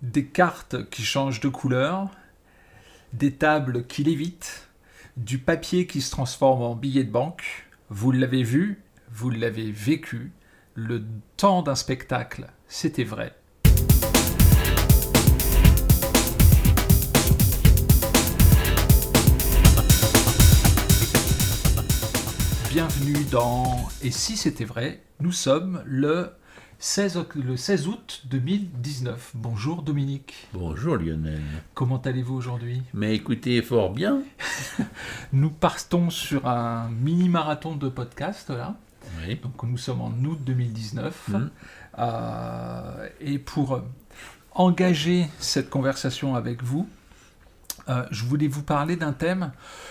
des cartes qui changent de couleur, des tables qui lévitent, du papier qui se transforme en billet de banque. Vous l'avez vu, vous l'avez vécu. Le temps d'un spectacle, c'était vrai. Bienvenue dans Et si c'était vrai, nous sommes le 16 août 2019. Bonjour Dominique. Bonjour Lionel. Comment allez-vous aujourd'hui ? Mais écoutez, fort bien. Nous partons sur un mini-marathon de podcast là. Oui. Donc nous sommes en août 2019. Et pour engager cette conversation avec vous, je voulais vous parler d'un thème.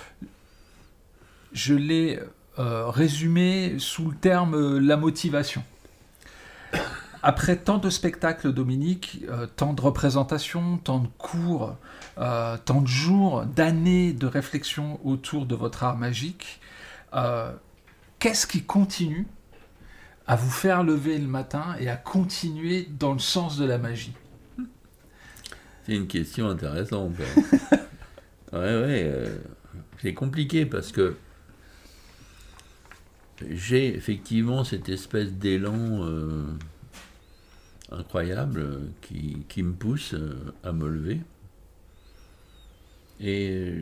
Je l'ai résumé sous le terme la motivation. Après tant de spectacles, Dominique, tant de représentations, tant de cours, tant de jours, d'années de réflexion autour de votre art magique, qu'est-ce qui continue à vous faire lever le matin et à continuer dans le sens de la magie ? C'est une question intéressante. C'est compliqué parce que j'ai effectivement cette espèce d'élan incroyable qui me pousse à me lever. Et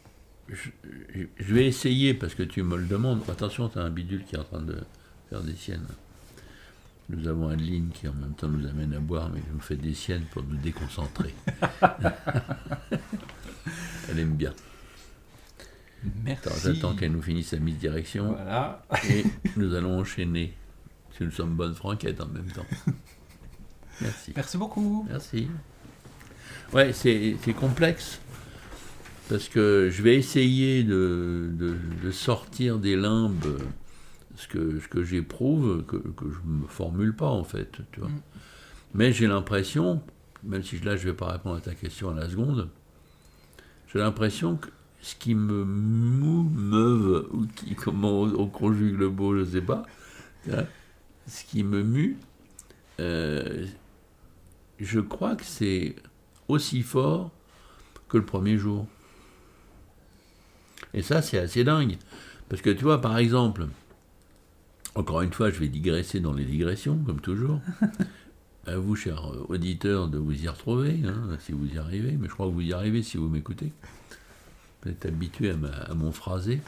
je vais essayer, parce que tu me le demandes. Attention, tu as un bidule qui est en train de faire des siennes. Nous avons Adeline qui en même temps nous amène à boire, mais qui nous fait des siennes pour nous déconcentrer. Elle aime bien. Merci. J'attends qu'elle nous finisse sa mise direction. Voilà. Et nous allons enchaîner. Si nous sommes bonnes franquettes en même temps. Merci. Merci beaucoup. Merci. Ouais, c'est complexe. Parce que je vais essayer de sortir des limbes ce que j'éprouve, que je ne me formule pas en fait. Tu vois. Mais j'ai l'impression, même si là je ne vais pas répondre à ta question à la seconde, j'ai l'impression que ce qui me meuve, ou comment on conjugue le mot, je ne sais pas, ce qui me mue, je crois que c'est aussi fort que le premier jour. Et ça, c'est assez dingue. Parce que tu vois, par exemple, encore une fois, je vais digresser dans les digressions, comme toujours. À vous, chers auditeurs, de vous y retrouver, si vous y arrivez. Mais je crois que vous y arrivez si vous m'écoutez. Vous êtes habitué à mon phrasé.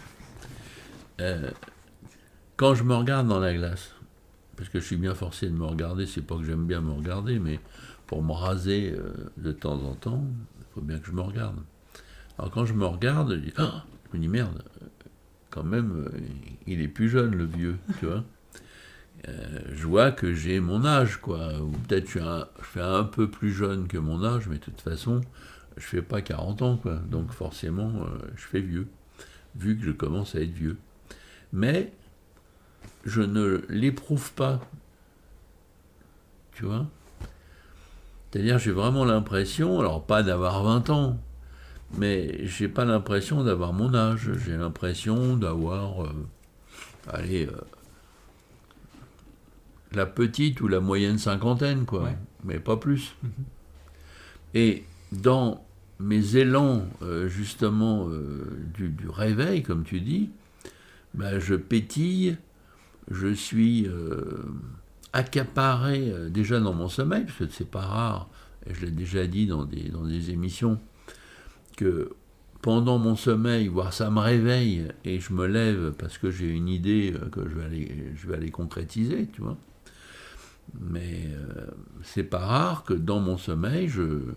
Quand je me regarde dans la glace, parce que je suis bien forcé de me regarder, c'est pas que j'aime bien me regarder, mais pour me raser de temps en temps, il faut bien que je me regarde. Alors quand je me regarde, je me dis merde, quand même, il est plus jeune le vieux, tu vois. Je vois que j'ai mon âge, quoi. Ou peut-être je fais un peu plus jeune que mon âge, mais de toute façon, je fais pas 40 ans, quoi. Donc forcément, je fais vieux, vu que je commence à être vieux. Mais je ne l'éprouve pas, tu vois. C'est-à-dire, j'ai vraiment l'impression, alors pas d'avoir 20 ans, mais j'ai pas l'impression d'avoir mon âge. J'ai l'impression d'avoir, la petite ou la moyenne cinquantaine, quoi. Ouais. Mais pas plus. Et dans mes élans, justement, du réveil, comme tu dis, je pétille, je suis accaparé déjà dans mon sommeil, parce que c'est pas rare, et je l'ai déjà dit dans des émissions, que pendant mon sommeil, voire ça me réveille et je me lève parce que j'ai une idée que je vais aller concrétiser, tu vois. Mais c'est pas rare que dans mon sommeil,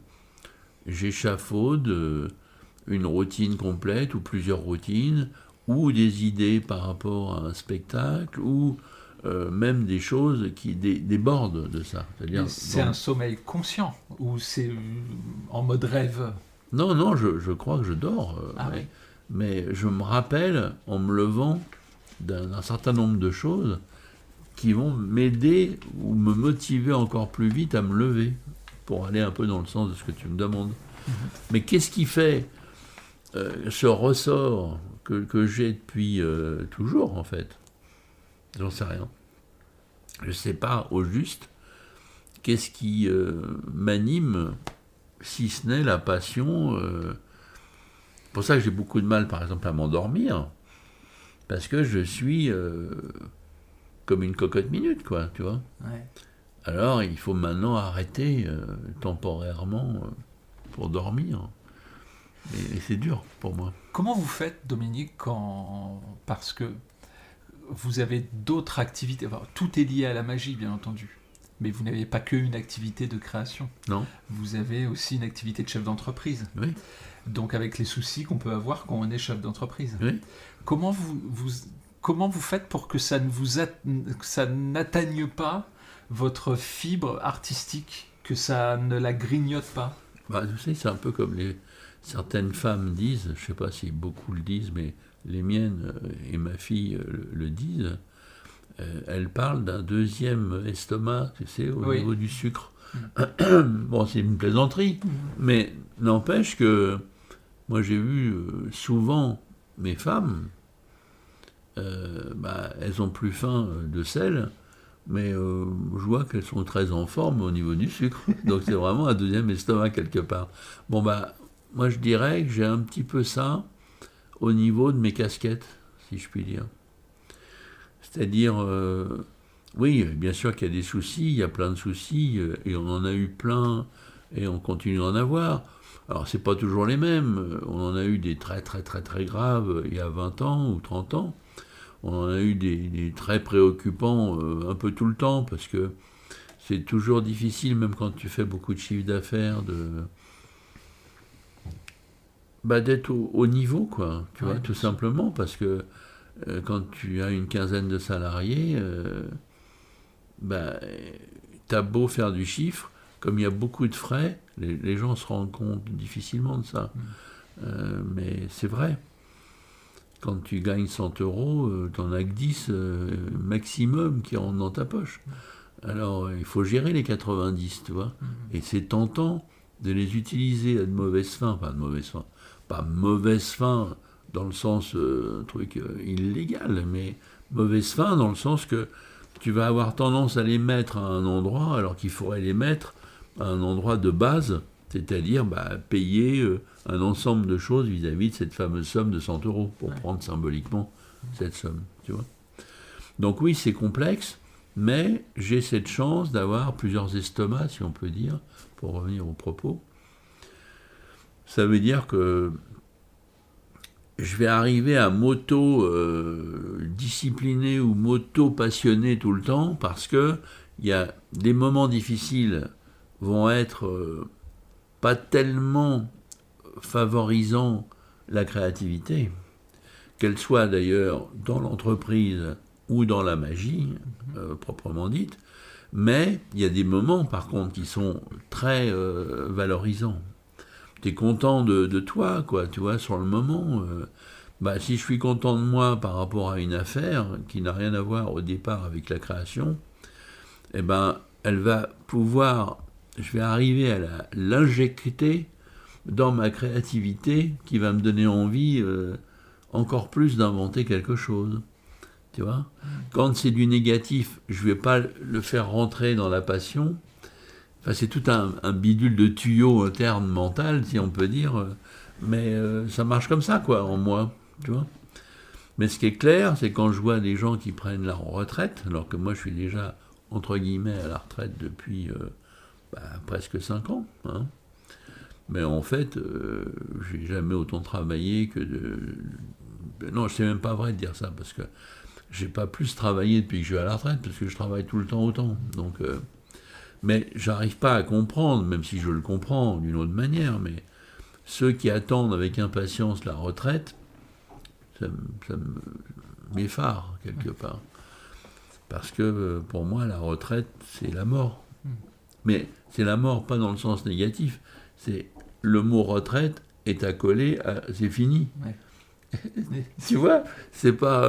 j'échafaude une routine complète ou plusieurs routines ou des idées par rapport à un spectacle ou même des choses qui débordent de ça. C'est un sommeil conscient ou c'est en mode rêve ? Non, je crois que je dors. Mais je me rappelle, en me levant, d'un certain nombre de choses qui vont m'aider ou me motiver encore plus vite à me lever, pour aller un peu dans le sens de ce que tu me demandes. Mais qu'est-ce qui fait ce ressort que j'ai depuis toujours, en fait ? J'en sais rien. Je ne sais pas au juste qu'est-ce qui m'anime si ce n'est la passion. C'est pour ça que j'ai beaucoup de mal, par exemple, à m'endormir, parce que je suis comme une cocotte minute, quoi, tu vois. Ouais. Alors, il faut maintenant arrêter temporairement pour dormir. Et c'est dur pour moi. Comment vous faites, Dominique, parce que vous avez d'autres activités, enfin, tout est lié à la magie, bien entendu, mais vous n'avez pas qu'une activité de création. Non. Vous avez aussi une activité de chef d'entreprise. Oui. Donc avec les soucis qu'on peut avoir quand on est chef d'entreprise. Oui. Comment vous faites pour que ça n'atteigne pas votre fibre artistique, que ça ne la grignote pas? Bah, tu sais, c'est un peu comme certaines femmes disent, je ne sais pas si beaucoup le disent, mais les miennes et ma fille le disent, elles parlent d'un deuxième estomac, tu sais, au niveau du sucre. Bon, c'est une plaisanterie, mais n'empêche que moi j'ai vu souvent mes femmes, elles ont plus faim de sel, mais je vois qu'elles sont très en forme au niveau du sucre. Donc c'est vraiment un deuxième estomac quelque part. Bon, moi je dirais que j'ai un petit peu ça au niveau de mes casquettes, si je puis dire. C'est-à-dire, oui, bien sûr qu'il y a des soucis, il y a plein de soucis, et on en a eu plein, et on continue d'en avoir. Alors, c'est pas toujours les mêmes. On en a eu des très, très, très, très graves il y a 20 ans ou 30 ans. On en a eu des très préoccupants un peu tout le temps, parce que c'est toujours difficile, même quand tu fais beaucoup de chiffre d'affaires, d'être au niveau, quoi. Tu vois, tout simplement, parce que quand tu as une quinzaine de salariés, t'as beau faire du chiffre, comme il y a beaucoup de frais, les gens se rendent compte difficilement de ça. Mais c'est vrai. Quand tu gagnes 100 euros, t'en as que 10 maximum qui rentrent dans ta poche. Alors, il faut gérer les 90, tu vois. Et c'est tentant de les utiliser à de mauvaises fins. Enfin, de mauvaises fins. Pas mauvaise fin dans le sens truc illégal, mais mauvaise fin dans le sens que tu vas avoir tendance à les mettre à un endroit alors qu'il faudrait les mettre à un endroit de base, c'est-à-dire payer un ensemble de choses vis-à-vis de cette fameuse somme de 100 euros, pour prendre symboliquement cette somme, tu vois. Donc oui, c'est complexe, mais j'ai cette chance d'avoir plusieurs estomacs, si on peut dire, pour revenir au propos. Ça veut dire que je vais arriver à m'auto-discipliner ou m'auto-passionner tout le temps, parce que il y a des moments difficiles vont être pas tellement favorisant la créativité, qu'elle soit d'ailleurs dans l'entreprise ou dans la magie, proprement dite, mais il y a des moments par contre qui sont très valorisants. Tu es content de toi, quoi, tu vois, sur le moment. Si je suis content de moi par rapport à une affaire qui n'a rien à voir au départ avec la création, elle va pouvoir, je vais arriver à l'injecter dans ma créativité qui va me donner envie encore plus d'inventer quelque chose. Tu vois ? Quand c'est du négatif, je ne vais pas le faire rentrer dans la passion. Enfin, c'est tout un bidule de tuyau interne mental, si on peut dire. Mais ça marche comme ça, quoi, en moi. Tu vois ? Mais ce qui est clair, c'est quand je vois des gens qui prennent leur retraite, alors que moi je suis déjà, entre guillemets, à la retraite depuis presque 5 ans. Hein. Mais en fait, j'ai jamais autant travaillé que non, c'est même pas vrai de dire ça, parce que j'ai pas plus travaillé depuis que je suis à la retraite, parce que je travaille tout le temps autant. Donc, mais j'arrive pas à comprendre, même si je le comprends d'une autre manière, mais ceux qui attendent avec impatience la retraite, ça m'effare quelque part. Parce que pour moi, la retraite, c'est la mort. Mais c'est la mort, pas dans le sens négatif. C'est le mot retraite est accolé à c'est fini. Ouais. Tu vois, c'est pas.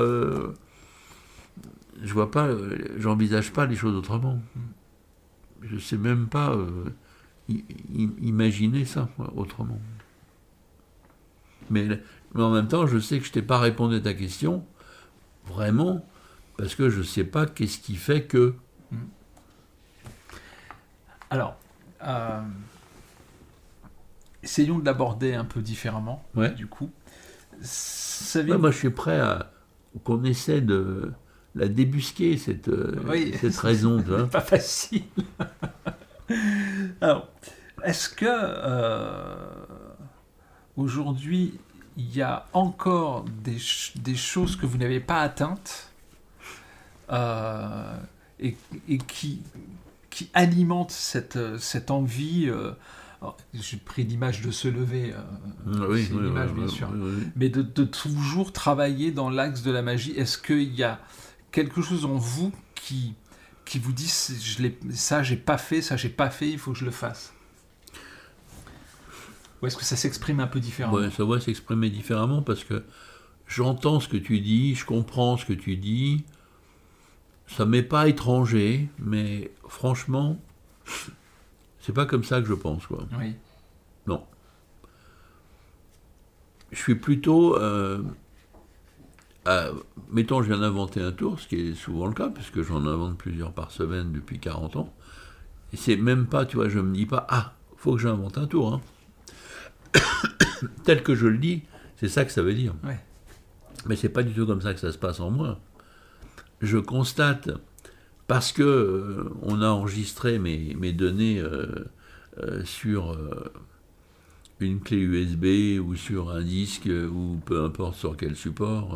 Je vois pas, j'envisage pas les choses autrement. Je sais même pas imaginer ça autrement. Mais en même temps, je sais que je t'ai pas répondu à ta question, vraiment, parce que je sais pas qu'est-ce qui fait que. Alors, essayons de l'aborder un peu différemment, Ouais. du coup. Ouais, moi, je suis prêt à qu'on essaie de la débusquer, cette raison. Tu vois. Pas facile. Alors, est-ce que aujourd'hui, il y a encore des choses que vous n'avez pas atteintes et qui alimentent cette envie alors, j'ai pris l'image de se lever, Oui, c'est une image bien sûr, oui. mais de toujours travailler dans l'axe de la magie. Est-ce qu'il y a quelque chose en vous qui vous dit ça j'ai pas fait, il faut que je le fasse? Ou est-ce que ça s'exprime un peu différemment? Ouais, ça va s'exprimer différemment parce que j'entends ce que tu dis, je comprends ce que tu dis, ça m'est pas étranger, mais franchement, c'est pas comme ça que je pense, quoi. Oui. Non. Je suis plutôt... mettons, je viens d'inventer un tour, ce qui est souvent le cas, puisque j'en invente plusieurs par semaine depuis 40 ans. Et c'est même pas, tu vois, je me dis pas, faut que j'invente un tour. Hein. Tel que je le dis, c'est ça que ça veut dire. Ouais. Mais c'est pas du tout comme ça que ça se passe en moi. Je constate, parce que on a enregistré mes données sur une clé USB ou sur un disque ou peu importe sur quel support,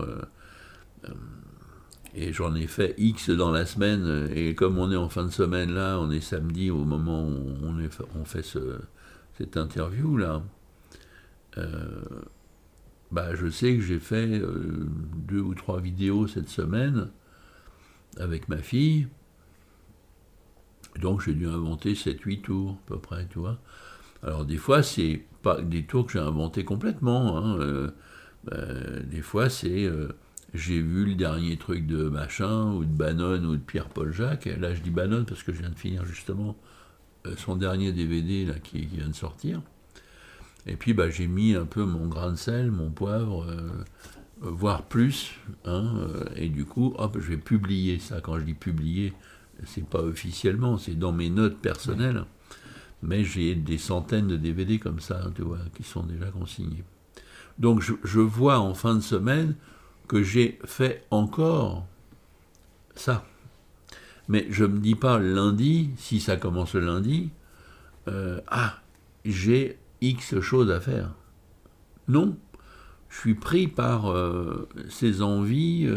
et j'en ai fait X dans la semaine, et comme on est en fin de semaine là, on est samedi au moment où on fait cette interview là, je sais que j'ai fait 2 ou 3 vidéos cette semaine avec ma fille, donc j'ai dû inventer 7-8 tours à peu près, tu vois. Alors des fois c'est pas des tours que j'ai inventés complètement, hein, des fois c'est j'ai vu le dernier truc de machin, ou de Bannon, ou de Pierre-Paul Jacques. Là, je dis Bannon parce que je viens de finir justement son dernier DVD là, qui vient de sortir. Et puis, j'ai mis un peu mon grain de sel, mon poivre, voire plus. Hein, et du coup, hop, je vais publier ça. Quand je dis publier, c'est pas officiellement, c'est dans mes notes personnelles. Mais j'ai des centaines de DVD comme ça, tu vois, qui sont déjà consignés. Donc, je vois en fin de semaine que j'ai fait encore ça. Mais je ne me dis pas lundi, si ça commence le lundi, j'ai X choses à faire. Non, je suis pris par ces envies,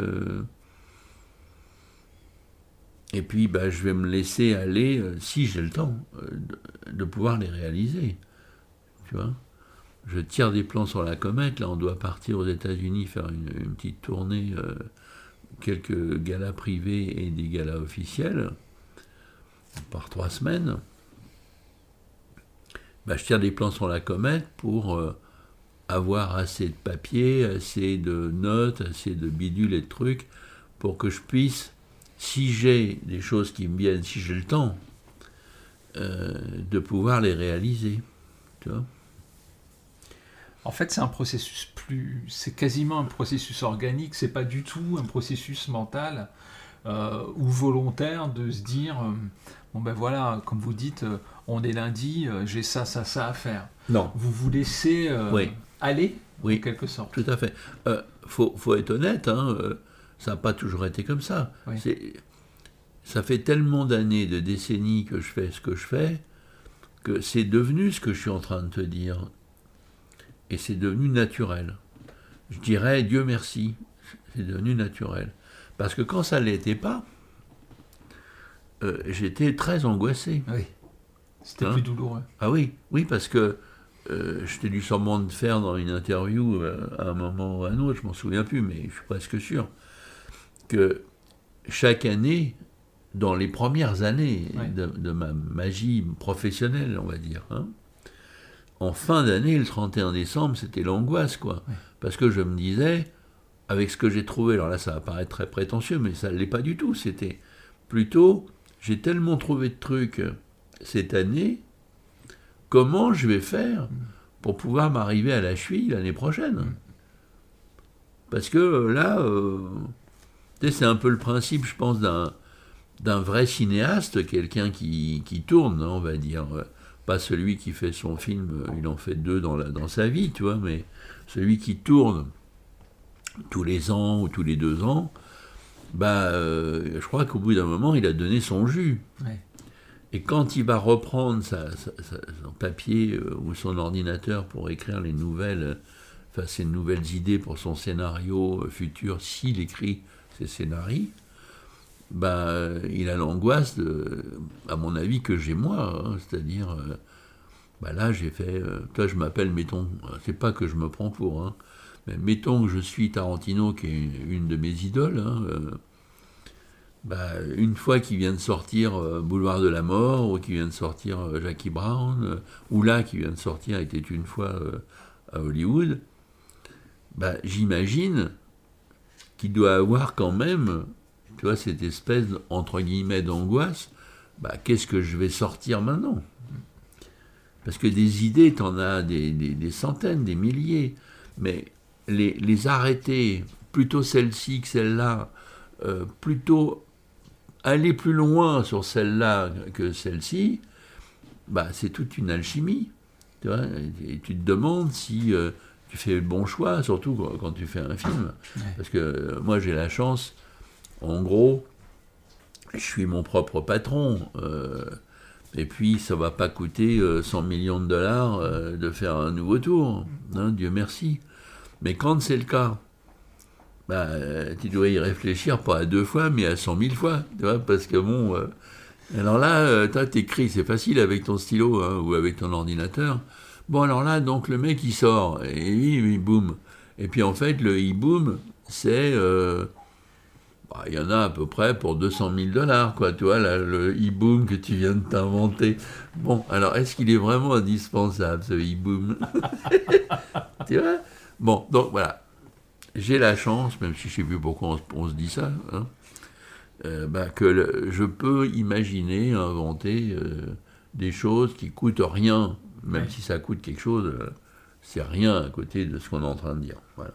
et puis je vais me laisser aller, si j'ai le temps, de pouvoir les réaliser. Tu vois ? Je tire des plans sur la comète, là on doit partir aux États-Unis faire une petite tournée, quelques galas privés et des galas officiels, par 3 semaines. Je tire des plans sur la comète pour avoir assez de papier, assez de notes, assez de bidules et de trucs, pour que je puisse, si j'ai des choses qui me viennent, si j'ai le temps, de pouvoir les réaliser. Tu vois ? En fait, c'est un processus c'est quasiment un processus organique, c'est pas du tout un processus mental ou volontaire de se dire voilà, comme vous dites, on est lundi, j'ai ça à faire. Non. Vous vous laissez aller, oui, en quelque sorte. Tout à fait. Faut être honnête, hein, ça n'a pas toujours été comme ça. Oui. Ça fait tellement d'années, de décennies que je fais ce que je fais, que c'est devenu ce que je suis en train de te dire. Et c'est devenu naturel. Je dirais, Dieu merci, c'est devenu naturel. Parce que quand ça ne l'était pas, j'étais très angoissé. Oui, c'était plus douloureux. Ah oui, parce que je t'ai dû sûrement te faire dans une interview à un moment ou à un autre, je m'en souviens plus, mais je suis presque sûr, que chaque année, dans les premières années de ma magie professionnelle, on va dire, en fin d'année, le 31 décembre, c'était l'angoisse, quoi. Oui. Parce que je me disais, avec ce que j'ai trouvé, alors là, ça va paraître très prétentieux, mais ça ne l'est pas du tout. C'était plutôt, j'ai tellement trouvé de trucs cette année, comment je vais faire pour pouvoir m'arriver à la cheville l'année prochaine ? Parce que là, c'est un peu le principe, je pense, d'un vrai cinéaste, quelqu'un qui tourne, on va dire. pas celui qui fait son film, il en fait 2 dans sa vie, tu vois, mais celui qui tourne tous les ans ou tous les 2 ans, je crois qu'au bout d'un moment, il a donné son jus. Ouais. Et quand il va reprendre son papier ou son ordinateur pour écrire ses nouvelles idées pour son scénario futur, s'il écrit ses scénarios, il a l'angoisse, à mon avis, que j'ai moi. Hein, c'est-à-dire, là, j'ai fait... toi, je m'appelle, mettons, c'est pas que je me prends pour, hein, mais mettons que je suis Tarantino, qui est une de mes idoles, hein, une fois qu'il vient de sortir Boulevard de la Mort, ou qu'il vient de sortir Jackie Brown, ou là, qui vient de sortir Était une fois à Hollywood, j'imagine qu'il doit avoir quand même, tu vois, cette espèce, entre guillemets, d'angoisse. Qu'est-ce que je vais sortir maintenant? Parce que des idées, t'en as des centaines, des milliers, mais les arrêter, plutôt celle-ci que celle-là, plutôt aller plus loin sur celle-là que celle-ci, c'est toute une alchimie. Tu vois, et tu te demandes si tu fais le bon choix, surtout quand tu fais un film. Ouais. Parce que moi, j'ai la chance, en gros, je suis mon propre patron. Et puis, ça ne va pas coûter 100 millions de dollars de faire un nouveau tour. Hein, Dieu merci. Mais quand c'est le cas, tu dois y réfléchir pas à 2 fois, mais à 100 000 fois. Tu vois, parce que bon... alors là, t'écris, c'est facile avec ton stylo hein, ou avec ton ordinateur. Bon, alors là, donc le mec, il sort, et il boum. Et puis en fait, le e-boom, c'est... il y en a à peu près pour 200 000 dollars, quoi, tu vois, là, le e-boom que tu viens de t'inventer. Bon, alors, est-ce qu'il est vraiment indispensable, ce e-boom? Tu vois? Bon, donc voilà. J'ai la chance, même si je ne sais plus pourquoi on se dit ça, hein, que je peux imaginer, inventer des choses qui coûtent rien, même si ça coûte quelque chose, c'est rien à côté de ce qu'on est en train de dire. Voilà.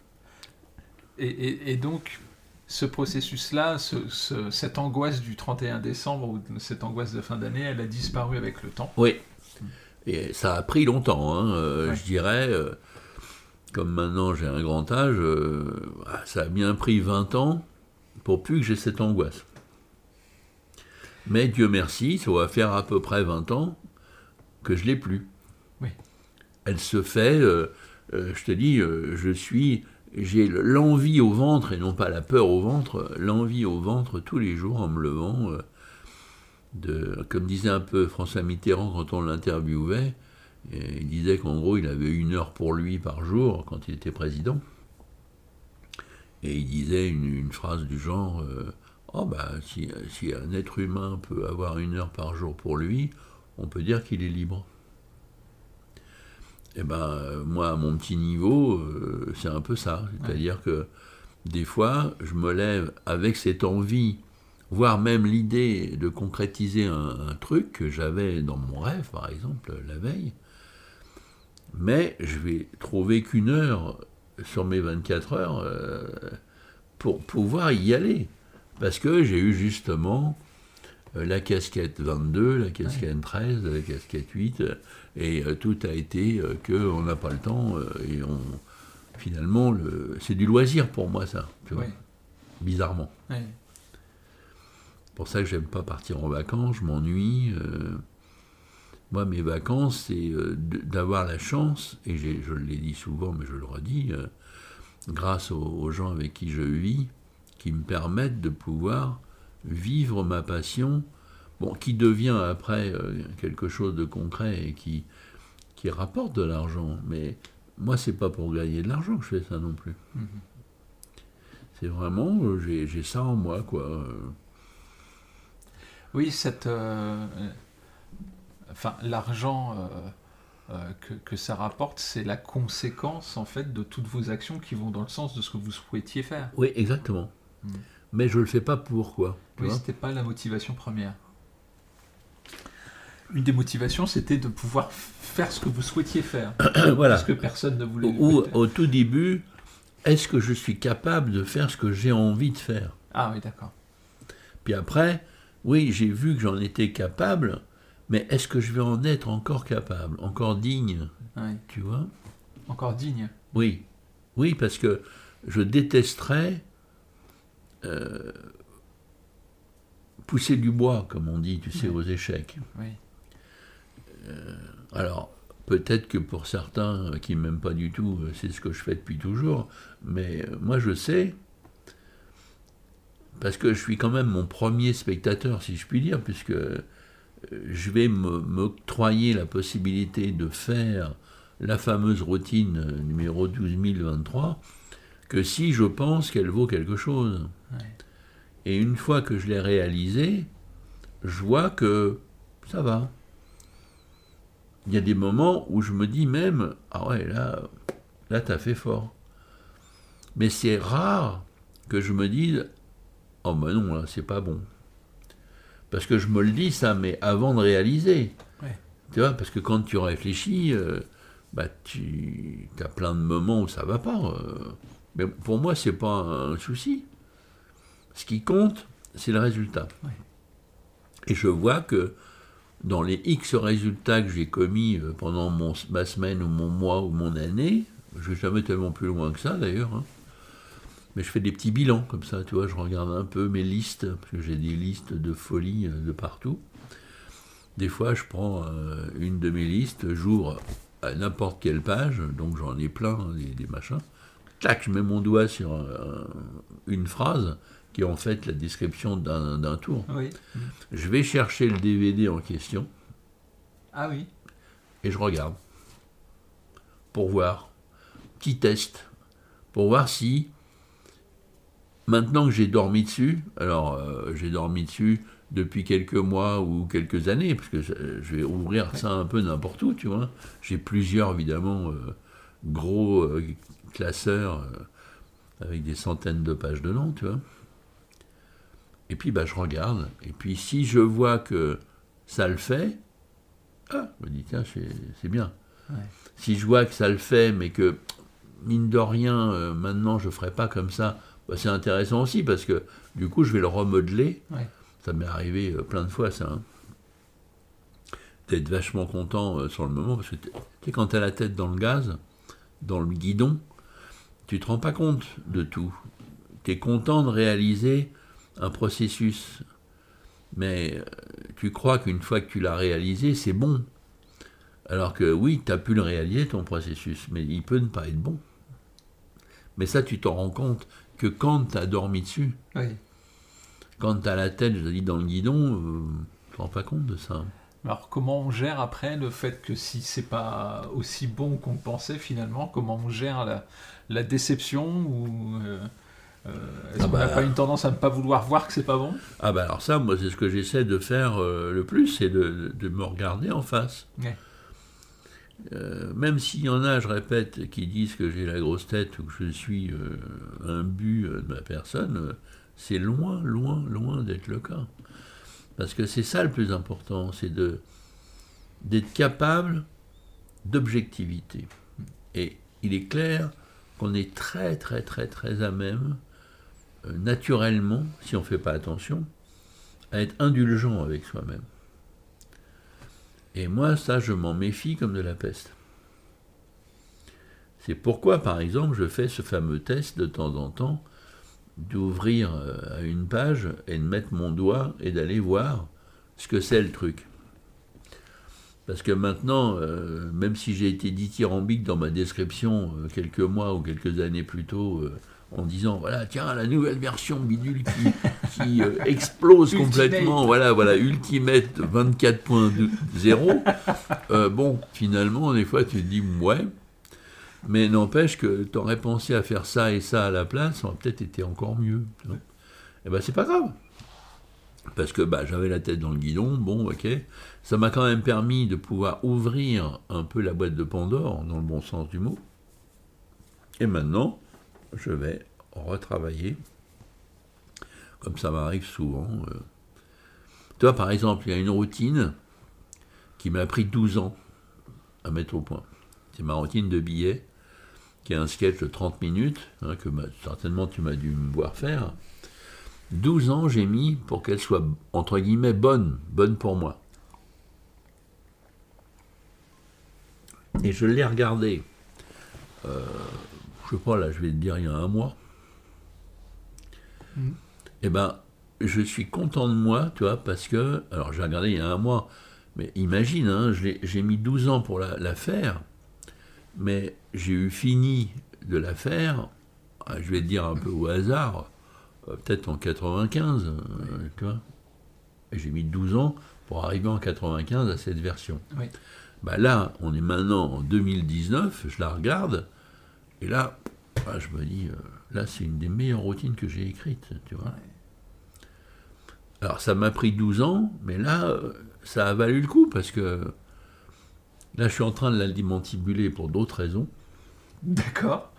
Et donc, ce processus-là, cette angoisse du 31 décembre, ou cette angoisse de fin d'année, elle a disparu avec le temps. Oui, et ça a pris longtemps, hein, je dirais... comme maintenant j'ai un grand âge, ça a bien pris 20 ans pour plus que j'ai cette angoisse. Mais Dieu merci, ça va faire à peu près 20 ans que je ne l'ai plus. Oui. Elle se fait, je te dis, j'ai l'envie au ventre, et non pas la peur au ventre, l'envie au ventre tous les jours en me levant, comme disait un peu François Mitterrand quand on l'interviewait, il disait qu'en gros, il avait 1 heure pour lui par jour quand il était président. Et il disait une phrase du genre si un être humain peut avoir 1 heure par jour pour lui, on peut dire qu'il est libre. Et moi, à mon petit niveau, c'est un peu ça. C'est-à-dire que des fois, je me lève avec cette envie, voire même l'idée de concrétiser un truc que j'avais dans mon rêve, par exemple, la veille. Mais je vais trouver qu'1 heure sur mes 24 heures pour pouvoir y aller. Parce que j'ai eu justement la casquette 22, la casquette 13, la casquette 8, et tout a été qu'on n'a pas le temps, et finalement, c'est du loisir pour moi, ça, tu vois, bizarrement. Oui. C'est pour ça que j'aime pas partir en vacances, je m'ennuie... Moi, mes vacances, c'est d'avoir la chance, et je l'ai dit souvent, mais je le redis, grâce aux gens avec qui je vis, qui me permettent de pouvoir vivre ma passion, qui devient après quelque chose de concret et qui rapporte de l'argent. Mais moi, c'est pas pour gagner de l'argent que je fais ça non plus. Mm-hmm. C'est vraiment, j'ai ça en moi, quoi. Oui, l'argent que ça rapporte, c'est la conséquence en fait de toutes vos actions qui vont dans le sens de ce que vous souhaitiez faire. Oui, exactement. Mais je le fais pas pour quoi. Oui, c'était pas la motivation première. Une des motivations, c'était de pouvoir faire ce que vous souhaitiez faire. Voilà. Parce que personne ne voulait. Ou au tout début, est-ce que je suis capable de faire ce que j'ai envie de faire? Ah oui, d'accord. Puis après, oui, j'ai vu que j'en étais capable. Mais est-ce que je vais en être encore capable, encore digne, tu vois? Encore digne. Oui, oui, parce que je détesterais pousser du bois, comme on dit, tu sais, aux échecs. Oui. Alors, peut-être que pour certains qui ne m'aiment pas du tout, c'est ce que je fais depuis toujours, mais moi je sais, parce que je suis quand même mon premier spectateur, si je puis dire, puisque je vais m'octroyer la possibilité de faire la fameuse routine numéro 12023, que si je pense qu'elle vaut quelque chose. Ouais. Et une fois que je l'ai réalisée, je vois que ça va. Il y a des moments où je me dis même, ah ouais, là t'as fait fort. Mais c'est rare que je me dise, oh ben non, là c'est pas bon. Parce que je me le dis ça, mais avant de réaliser. Ouais. Tu vois, parce que quand tu réfléchis, tu as plein de moments où ça va pas. Mais pour moi, c'est pas un souci. Ce qui compte, c'est le résultat. Ouais. Et je vois que dans les X résultats que j'ai commis pendant ma semaine ou mon mois ou mon année, je ne vais jamais tellement plus loin que ça d'ailleurs, hein, mais je fais des petits bilans comme ça, tu vois, je regarde un peu mes listes, parce que j'ai des listes de folie de partout. Des fois, je prends une de mes listes, j'ouvre à n'importe quelle page, donc j'en ai plein, des machins, tac, je mets mon doigt sur une phrase, qui est en fait la description d'un tour. Oui. Je vais chercher le DVD en question. Ah oui. Et je regarde. Pour voir. Petit test. Pour voir si, maintenant que j'ai dormi dessus, alors j'ai dormi dessus depuis quelques mois ou quelques années, parce que je vais ouvrir ça un peu n'importe où, tu vois. J'ai plusieurs, évidemment, gros classeurs avec des centaines de pages dedans, tu vois. Et puis je regarde, et puis si je vois que ça le fait, je me dis tiens, c'est bien. Ouais. Si je vois que ça le fait, mais que mine de rien, maintenant je ne ferai pas comme ça, c'est intéressant aussi, parce que du coup je vais le remodeler. Ouais. Ça m'est arrivé plein de fois ça. Hein. D'être vachement content sur le moment, parce que tu sais, quand tu as la tête dans le gaz, dans le guidon, tu ne te rends pas compte de tout. Tu es content de réaliser un processus, mais tu crois qu'une fois que tu l'as réalisé, c'est bon. Alors que oui, tu as pu le réaliser, ton processus, mais il peut ne pas être bon. Mais ça, tu t'en rends compte que quand tu as dormi dessus, Oui. quand tu as la tête, je te dis, dans le guidon, tu ne te rends pas compte de ça. Alors comment on gère après le fait que si c'est pas aussi bon qu'on le pensait finalement, comment on gère la déception ou est-ce qu'on n'a pas une tendance à ne pas vouloir voir que c'est pas bon? Alors ça, moi, c'est ce que j'essaie de faire le plus, c'est de me regarder en face. Ouais. Même s'il y en a, je répète, qui disent que j'ai la grosse tête ou que je suis un but de ma personne, c'est loin, loin, loin d'être le cas. Parce que c'est ça le plus important, c'est d'être capable d'objectivité. Et il est clair qu'on est très, très, très, très à même, naturellement, si on ne fait pas attention, à être indulgent avec soi-même. Et moi, ça, je m'en méfie comme de la peste. C'est pourquoi, par exemple, je fais ce fameux test de temps en temps, d'ouvrir à une page et de mettre mon doigt et d'aller voir ce que c'est le truc. Parce que maintenant, même si j'ai été dithyrambique dans ma description quelques mois ou quelques années plus tôt, en disant, voilà, tiens, la nouvelle version bidule qui explose complètement, voilà, Ultimate 24.0, bon, finalement, des fois, tu te dis, ouais, mais n'empêche que tu aurais pensé à faire ça et ça à la place, ça aurait peut-être été encore mieux. Et c'est pas grave. Parce que j'avais la tête dans le guidon, bon, ok. Ça m'a quand même permis de pouvoir ouvrir un peu la boîte de Pandore, dans le bon sens du mot. Et maintenant, je vais retravailler, comme ça m'arrive souvent. Tu vois, par exemple, il y a une routine qui m'a pris 12 ans à mettre au point. C'est ma routine de billets, qui est un sketch de 30 minutes, que certainement tu m'as dû me voir faire. 12 ans j'ai mis pour qu'elle soit, entre guillemets, bonne pour moi. Et je l'ai regardé, je sais pas, là, je vais te dire, il y a un mois. Eh ben, je suis content de moi, tu vois, parce que, alors j'ai regardé il y a un mois, mais imagine, hein, j'ai mis 12 ans pour la faire, mais j'ai eu fini de la faire, je vais te dire un peu au hasard, peut-être en 95, tu vois. Et j'ai mis 12 ans pour arriver en 95 à cette version. Oui. Bah là, on est maintenant en 2019, je la regarde, et là, je me dis, là, c'est une des meilleures routines que j'ai écrites, tu vois. Ouais. Alors, ça m'a pris 12 ans, mais là, ça a valu le coup, parce que là, je suis en train de la démantibuler pour d'autres raisons. D'accord.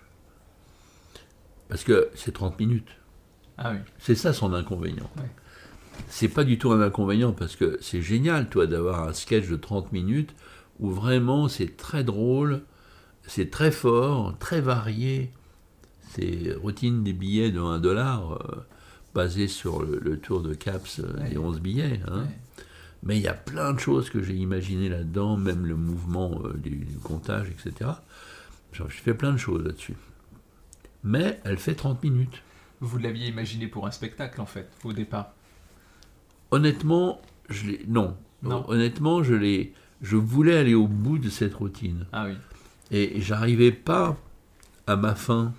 Parce que c'est 30 minutes. Ah oui. C'est ça son inconvénient. Ouais. C'est pas du tout un inconvénient, parce que c'est génial, toi, d'avoir un sketch de 30 minutes où vraiment c'est très drôle, c'est très fort, très varié. C'est routine des billets de $1, basé sur le tour de Caps des 11 billets. Hein. Ouais. Mais il y a plein de choses que j'ai imaginées là-dedans, même le mouvement du comptage, etc. J'ai fait plein de choses là-dessus. Mais elle fait 30 minutes. Vous l'aviez imaginé pour un spectacle, en fait, au départ? Honnêtement, non. Honnêtement, je voulais aller au bout de cette routine. Ah oui. Et j'arrivais pas à ma fin.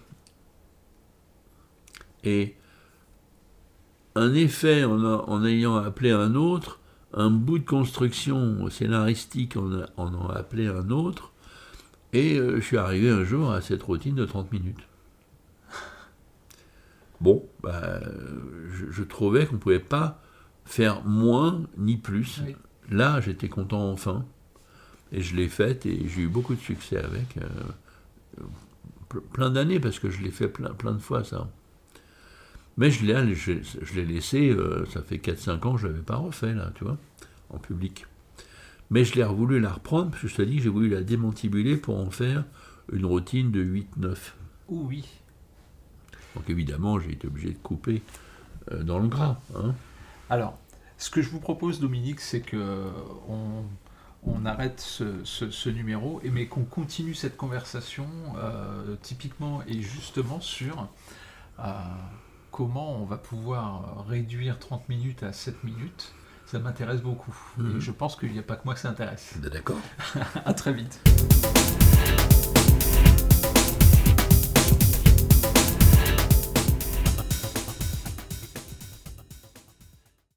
Et un effet en ayant appelé un autre, un bout de construction scénaristique en a appelé un autre, et je suis arrivé un jour à cette routine de 30 minutes. Bon, je trouvais qu'on ne pouvait pas faire moins ni plus. Oui. Là, j'étais content enfin, et je l'ai faite, et j'ai eu beaucoup de succès avec. Plein d'années, parce que je l'ai fait plein de fois, ça. Mais je l'ai laissé, ça fait 4-5 ans que je ne l'avais pas refait, là, tu vois, en public. Mais je l'ai voulu la reprendre, parce que je te dis que j'ai voulu la démantibuler pour en faire une routine de 8-9. Oh oui. Donc évidemment, j'ai été obligé de couper dans le gras. Hein. Alors, ce que je vous propose, Dominique, c'est que on arrête ce numéro, mais qu'on continue cette conversation typiquement et justement sur comment on va pouvoir réduire 30 minutes à 7 minutes. Ça m'intéresse beaucoup. Et je pense qu'il n'y a pas que moi que ça intéresse. D'accord. À très vite.